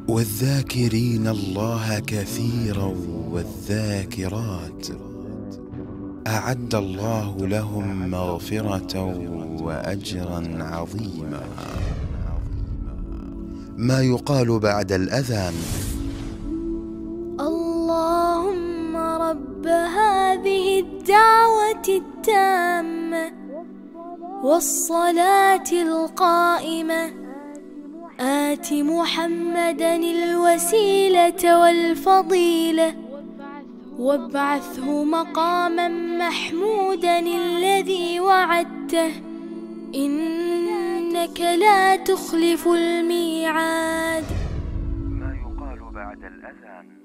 والذاكرين الله كثيرا والذاكرات أعد الله لهم مغفرة وأجرا عظيما. ما يقال بعد الأذان؟ اللهم رب هذه الدعوة التامة والصلاة القائمة آت محمدا الوسيلة والفضيلة وابعثه مقاما محمودا الذي وعدته إنك لا تخلف الميعاد. ما يقال بعد الأذان؟